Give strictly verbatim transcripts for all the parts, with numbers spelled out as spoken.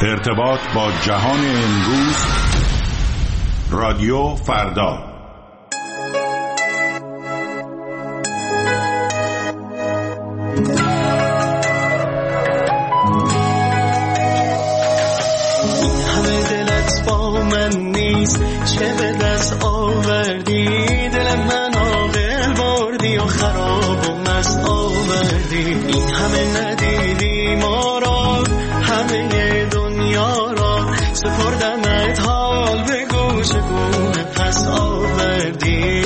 ارتباط با جهان امروز، رادیو فردا. این همه دلت با من نیست، چه به دست آوردی؟ دل من عاقل بردی و خراب و مست آوردی. این همه ندیدی ما را، همه دنیا را سپردمت، حال به گوش گونه پس آوردی.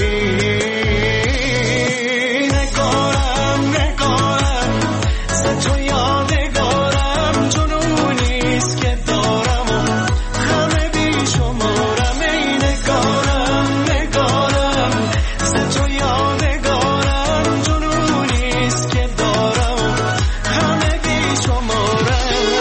نگارم نگارم ز تو یادگارم، جنونیست که دارم و همه بیشمارم. ای نگارم نگارم ز تو یادگارم، جنونیست که دارم و همه بیشمارم.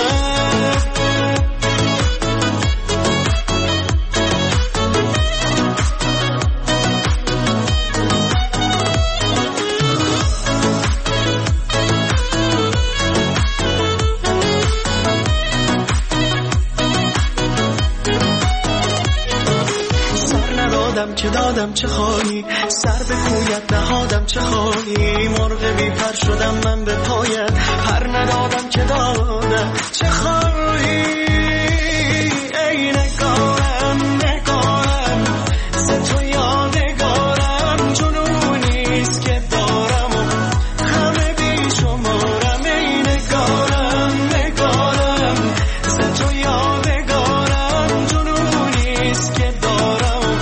چه دادم چه خواهی، سر به کویت نهادم چه خواهی. مرغ بی پر شدم من به پایت، پر ندادم چه دادم چه خواهی. ای نگارم نگارم ز تو یادگارم، جنونیست که دارم و همه بیشمارم. ای نگارم نگارم ز تو یادگارم، جنونیست که دارم و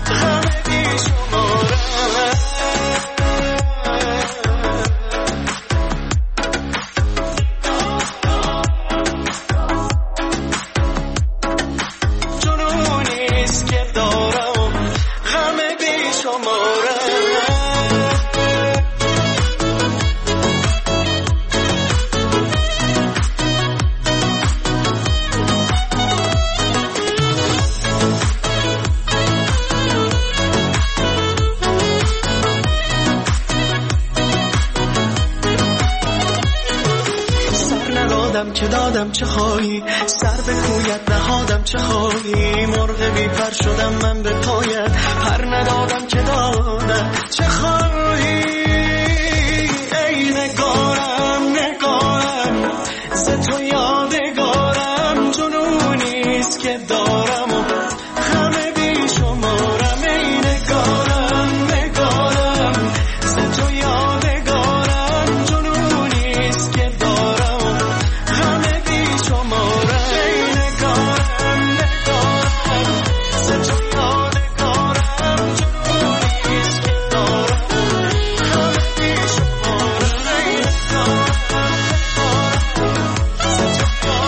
چه دادم چه خواهی، سر به کویت نهادم چه خواهی. مرغ بی پر شدم من به پایت، پر ندادم چه دادم چه خواهی. ای نگارم نگارم ز تو یادگارم، جنونیست که دارم و همه بیشمارم. ای نگارم نگارم ز تو یادگارم، جنونیست که دارم و همه بیشمارم. ای نگارم نگارم ز تو یادگارم، جنونیست که دارم همه بیشمارم. ای نگارم نگارم ز تو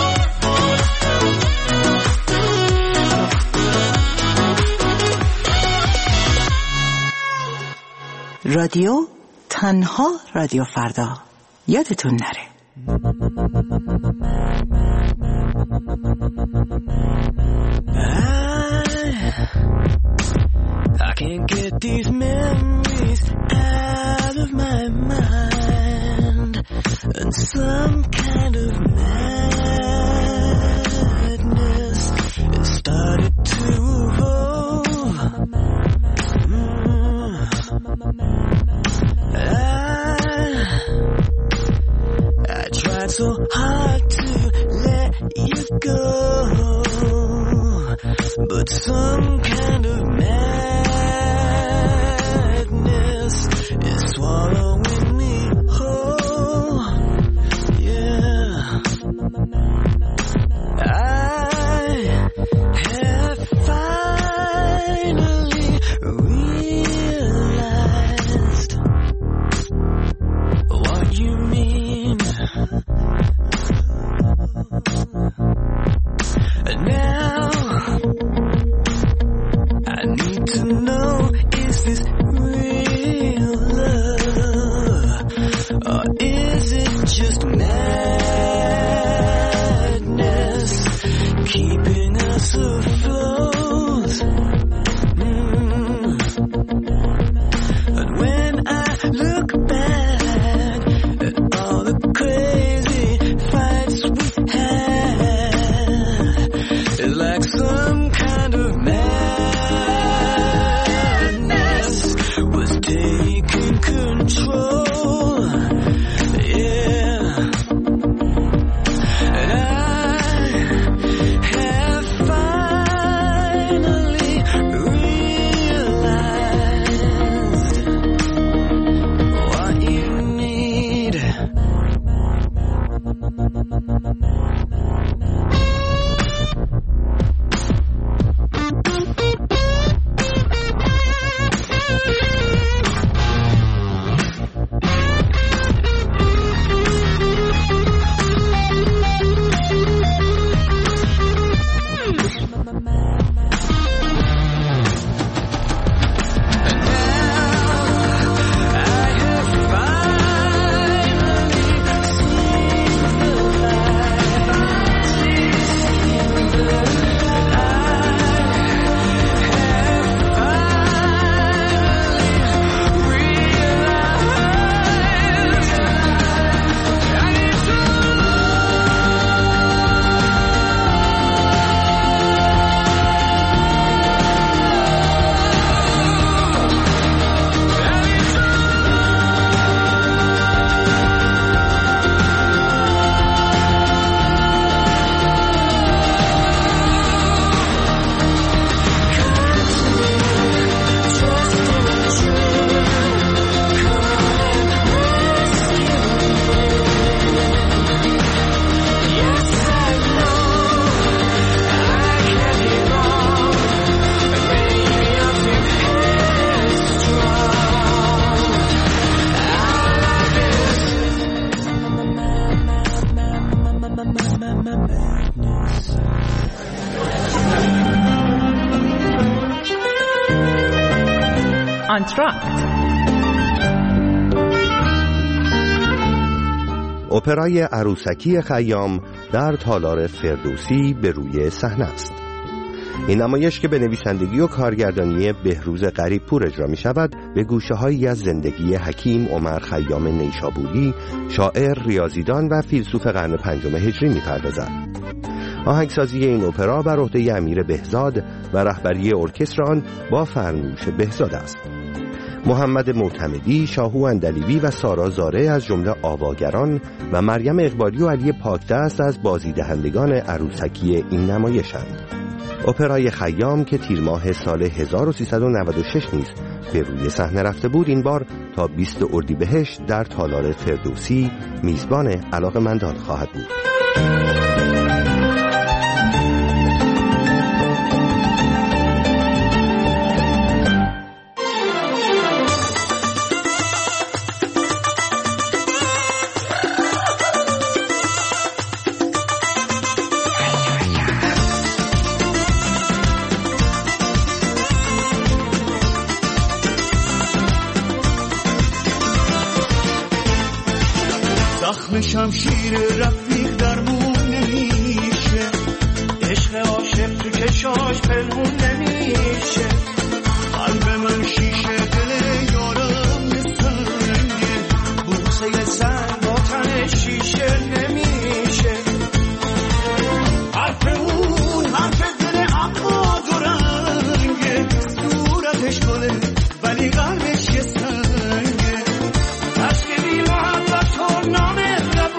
رادیو تنها رادیو فردا، یادتون نره. I can't get these memories out of my mind, and some kind of madness it started to evolve. Mm. I, I tried so hard to let you go, but some kind of madness is swallowing me whole. Yeah, I have finally realized what you mean. Now my madness. انتراکت اپرای عروسکی خیام در تالار فردوسی به روی صحنه است. این نمایش که به نویسندگی و کارگردانی بهروز غریبپور اجرا می شود به گوشه هایی از زندگی حکیم عمر خیام نیشابوری، شاعر، ریاضیدان و فیلسوف قرن پنجم هجری می پردازد. آهنگسازی این اپرا بر عهده امیر بهزاد و رهبری ارکستر آن با فرنوش بهزاد است. محمد معتمدی، شاهو اندلیبی و سارا زاره از جمله آواگران و مریم اقبالی و علی پاکدست از بازیدهندگان عروسکی این نمایشند. اپرای خیام که تیر ماه سال هزار و سیصد و نود و شش نیز به روی صحنه رفته بود، این بار تا بیست اردیبهشت در تالار فردوسی میزبان علاقه‌مندان خواهد بود. شمشیر رفیق درمون نمیشه، عشق عاشق تو چشاش پنهون نمیشه. قلب من شیشه، دل یارم سنگه، بوسه سنگ با تن شیشه نمیشه. حرف اون حرف دل اما دو رنگه، صورتش گله ولی قلبش یه سنگه. عشق بی محبت و نامه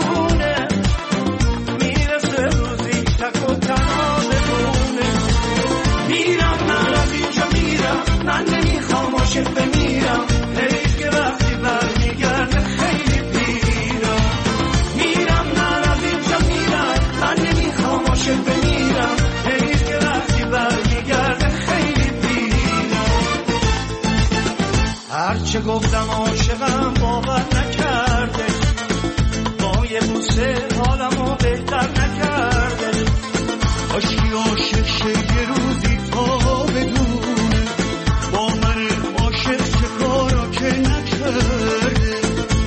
بمیرم، حیف که وقتی برمیگرده خیلی پیرم. میرم من از اینجا میرم، من نمیخوام عاشق بمیرم، حیف که وقتی برمیگرده خیلی پیرم. هرچه گفتم عاشقم باور نکرده، با یه بوسه حالمو بهتر نکرده. کاشکی عاشق شه یه روزی تا بدونه با من عاشق چه کارا که نکرده.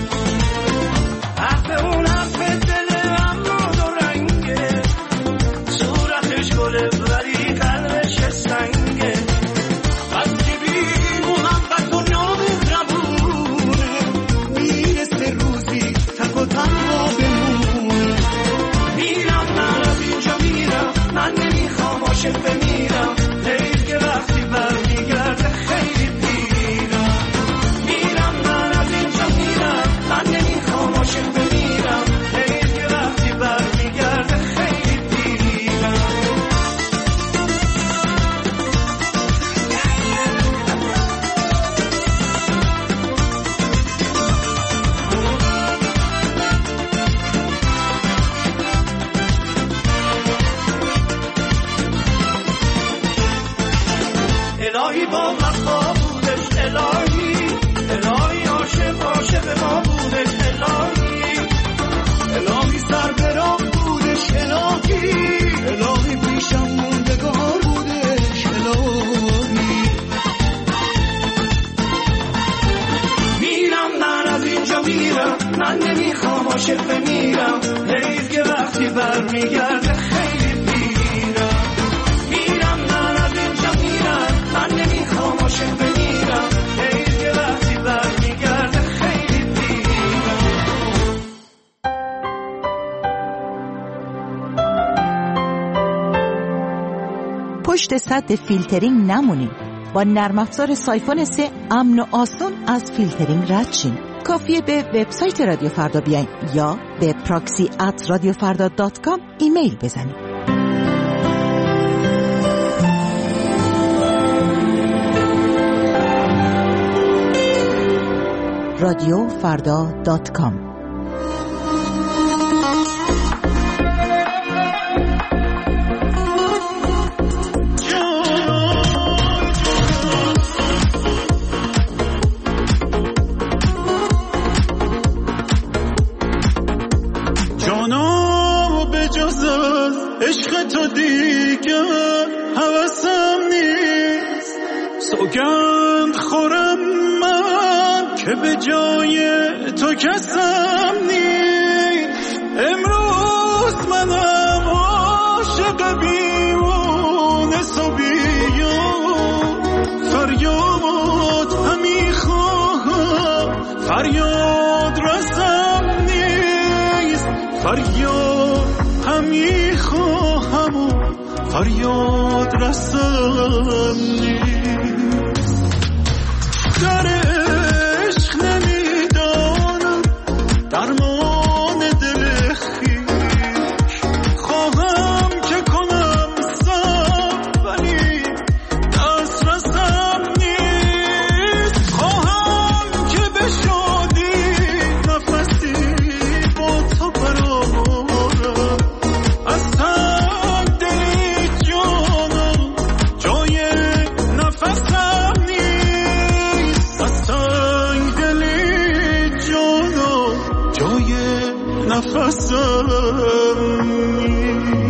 حرف اون حرف دل اما دو رنگه، صورتش گله ولی قلبش سنگه. وقتی بی محبت و نامهربونه، میرسه روزی تک و تنها بمونه. میرم من از اینجا میرم، من نمیخوام عاشق بمیرم، حیف که وقتی برمیگرده خیلی پیرم. میرم من از اینجا میرم، من نمیخوام عاشق بمیرم، حیف که وقتی برمیگرده خیلی پیرم. الهی با وفا بودش، الهی الهی عاشق عاشق ما بودش، الهی الهی سر به راه بودش، الهی الهی پیشم موندگار بودش، الهی. میرم من از اینجا میرم، من نمیخوام عاشق بمیرم، حیف که وقتی برمیگرده خیلی پیرم. میرم من از اینجا میرم، من نمیخوام عاشق بمیرم، حیف که وقتی برمیگرده خیلی پیرم. پشت سد فیلترینگ نمونید. با نرم افزار سایفون سه امن و آسان از فیلترینگ رد شین. کافیه به وبسایت رادیو فردا بیاین یا به پراکسی ات رادیو فردا دات کام ایمیل بزنید. رادیو فردا دات کام. جانم به جز عشق تو دیگه هوسم نیست. سوگند خورم من که به جای تو کسم نیست. امروز منم عاشق بیمونه صبیان، فریاد همی خواهم فریاد رسم نیست. فریاد همی خواهم و فریاد رسم نیست. در عشق نمیدانم درمان دل خویش، خواهم که کنم صبر ولی دست رسم نیست. خواهم که به شادی نفسی با تو برآورم، از تن دل جانم جای نفسم نیست. از تن دل جانم جای نفسم نیست.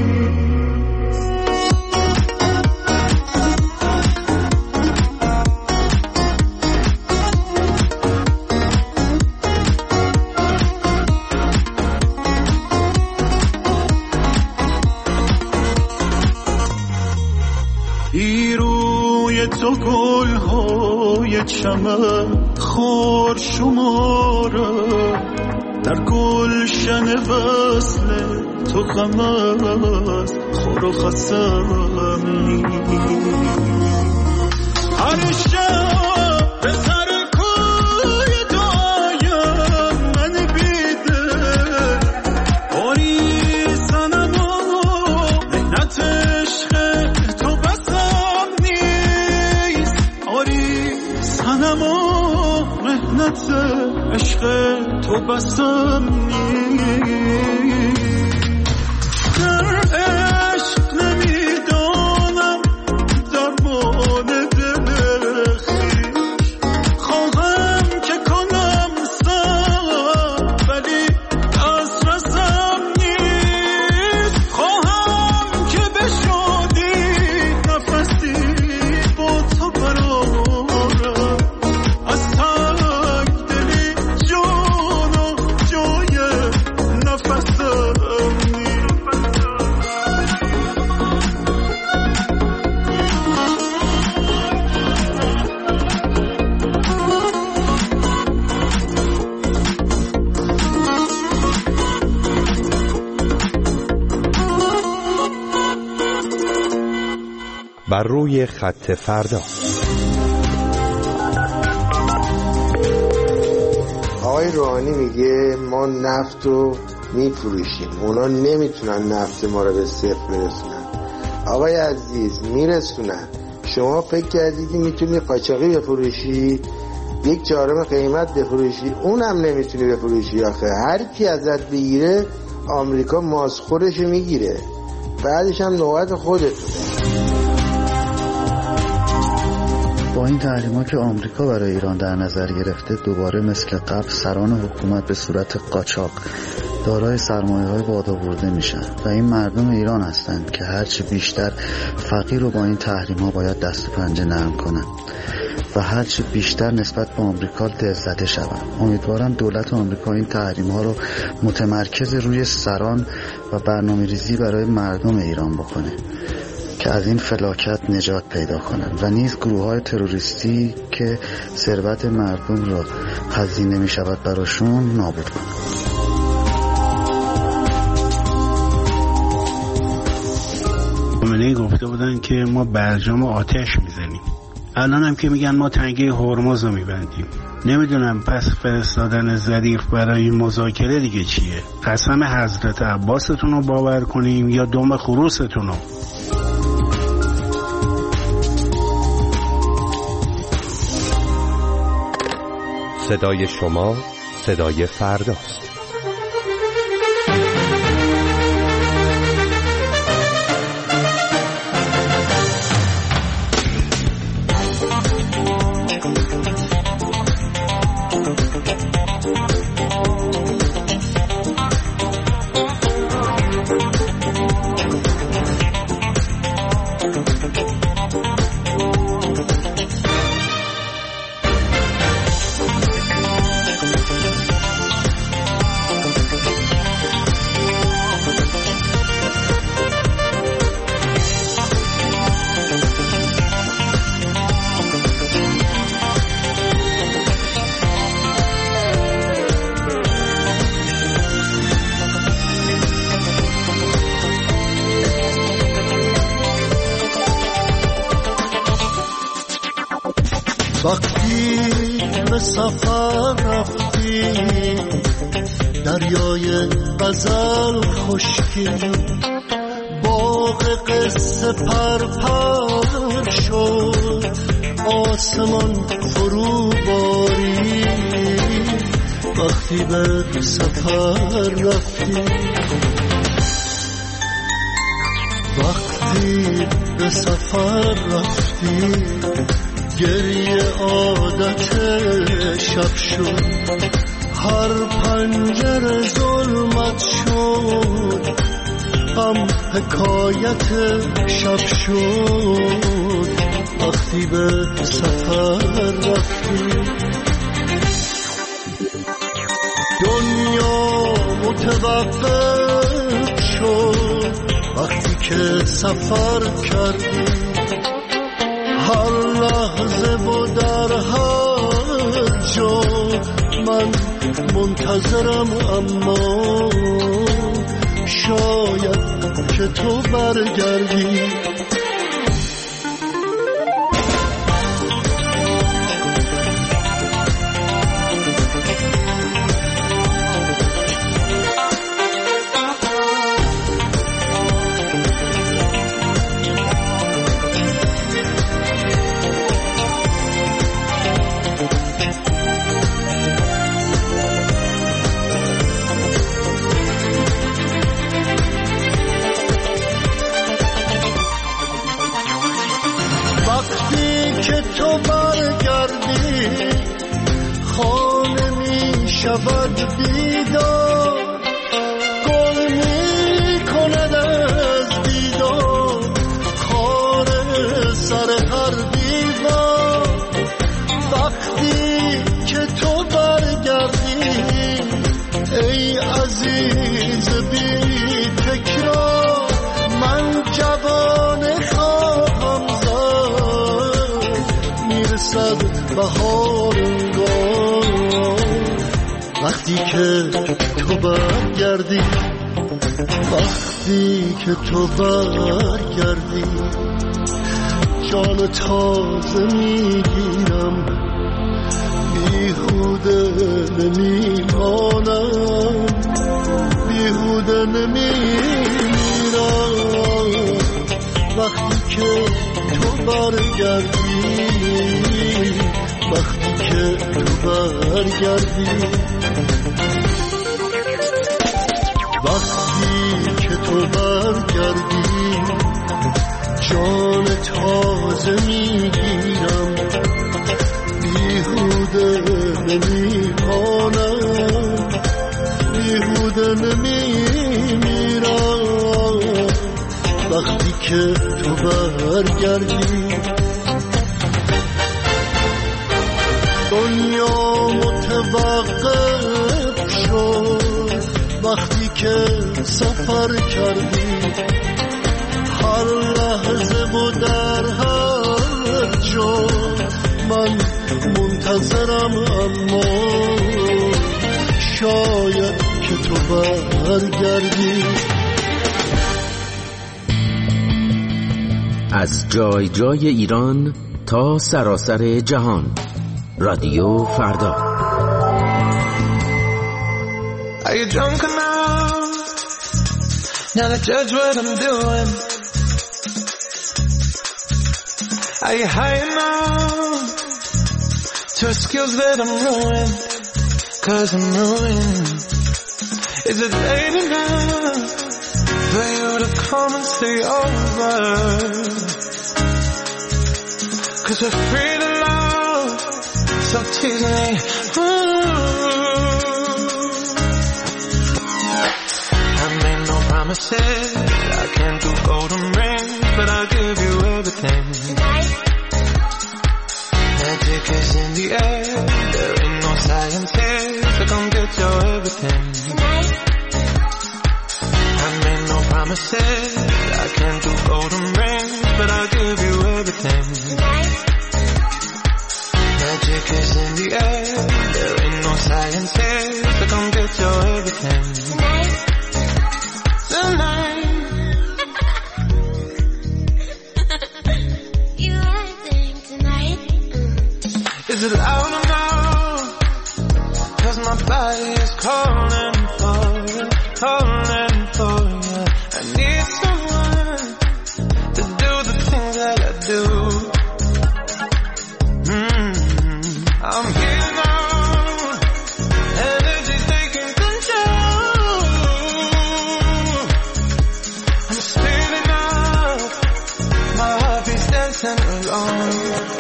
روی تو گل‌های چمن خار شماره، در گلشن وصل تو غم از خور و خسم نیست. هر شب به سر کوی دایم من بیده باری سنم و مهنت عشق تو بسم نیست. آری سنم و مهنت عشق تو بسم نیست. در عشق نمیدانم درمان دل خویش، خواهم که کنم صبر ولی دست رسم نیست. خواهم که به شادی نفسی با تو برآورم، از تنگ دلی جانم جای نفسم نیست. بر روی خط فردا. آقای روحانی میگه ما نفت رو میفروشیم، اونا نمیتونن نفت ما رو به صفر برسونن. آقای عزیز میرسونن. شما فکر کردیدی میتونی قاچاقی بفروشی، یک چهارم قیمت بفروشی؟ اونم نمیتونی بفروشی. آخه هر کی ازت بگیره آمریکا ماسخورش میگیره، بعدش هم نوبت خودتونه. با این تحریم‌ها که آمریکا برای ایران در نظر گرفته، دوباره مثل قبل سران حکومت به صورت قاچاق دارای سرمایه‌های بادآورده میشن و این مردم ایران هستند که هرچی بیشتر فقیر رو با این تحریم‌ها باید دست و پنجه نرم کنن و هرچی بیشتر نسبت به آمریکا دل‌زده شوند. امیدوارم دولت آمریکا این تحریم‌ها رو متمرکز روی سران و برنامه‌ریزی برای مردم ایران بکنه که از این فلاکت نجات پیدا کنند و نیز گروه‌های تروریستی که ثروت مردم را هزینه می‌شود براشون نابود کنند. خامنه‌ای گفته بودن که ما برجام آتش میزنیم، الان هم که میگن ما تنگه هرمز رو میبندیم. نمیدونم پس فرستادن ظریف برای مذاکره دیگه چیه؟ قسم حضرت عباستون رو باور کنیم یا دم خروستون رو؟ صدای شما صدای فرداست. وقتی به سفر رفتی دریای غزل خشکی باغ قصه پر پر شد آسمان فرو باری وقتی به سفر رفتی وقتی به سفر رفتی گریه عادت شب شد هر پنجره ظلمت شد غم حکایت شب شد وقتی به سفر رفتی دنیا متوقف شد وقتی که سفر کردی هر لحظه و در هر جا من منتظرم اما شاید که تو برگردی شود بیدار گل می کند از بیدار خار سر هر دیوار وقتی که تو برگردی ای عزیز بی تکرار من جوان خواهم زد میرسد بهار وقتی که تو برگردی وقتی که تو برگردی جان تازه میگیرم بیهوده نمیمانم بیهوده نمیمیرم وقتی که تو برگردی وقتی که تو برگردی وقتی که تو برگردی جان تازه میگیرم بیهوده نمیمانم بیهوده نمیمیرم وقتی که تو برگردی دنیا متوقف شد وقتی که سفر کردی هر لحظه و در هر جا من منتظرم اما شاید که تو برگردی از جای جای ایران تا سراسر جهان رادیو فردا. Are you drunk enough now to judge what I'm doing? Are you high enough to excuse that I'm ruined? Cause I'm ruined. Is it late enough for you to come and stay over? Cause we're free to love, so tease me. I made no promises, I can't do golden rings, but I'll give you everything. Tonight. Magic is in the air, there ain't no science here, so come get your everything. Tonight. I made no promises, I can't do golden rings, but I'll give you everything. Tonight. Magic is in the air, there ain't no science here, so come get your everything. Tonight. Tonight. You are a thing tonight. Mm. Is it loud enough? 'Cause my body is calling for you, calling for you. I need someone to do the things that I do. Mm-hmm. I'm here now, energy's taking control. I'm speeding up, my heart beats dancing along.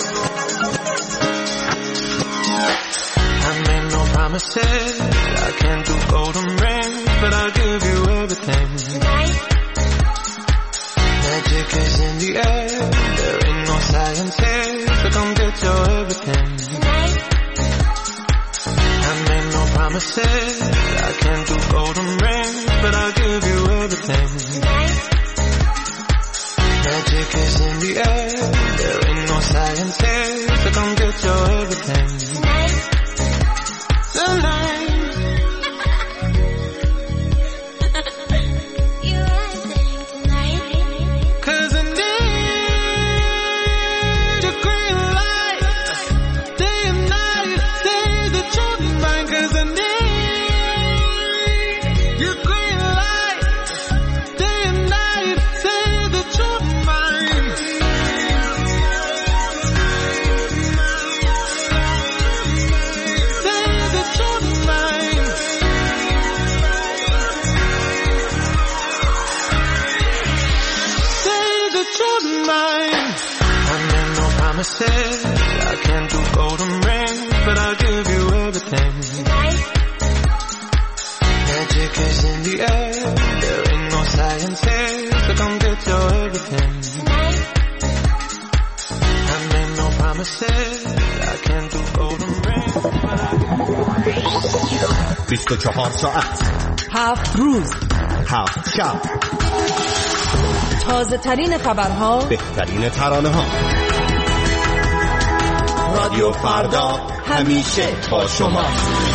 I made no promises, I can't do golden rings, but I'll give you everything. Tonight. Magic is in the air, there ain't no science here, so come get your everything. Tonight. I made no promises, I can't do golden rings, but I'll give you everything. Tonight. Magic is in the air, there ain't no science here, so come get your everything. Tonight. Tonight. You acting tonight. 'Cause I need your green light, day and night, say that you're mine. 'Cause I need your green light, day and night, say that you're mine. Say that you're mine. Say that you're mine. I made no promises, I can't do golden rings, but I'll give you everything. Tonight. Magic is in the air, there ain't no science here, so come get your everything. Tonight. I made no promises, I can't do golden rings, but I'll give you بیست و چهار ساعت، هفت روز، هفت شب، تازه ترین خبرها، بهترین ترانه ها. رادیو فردا همیشه با شما.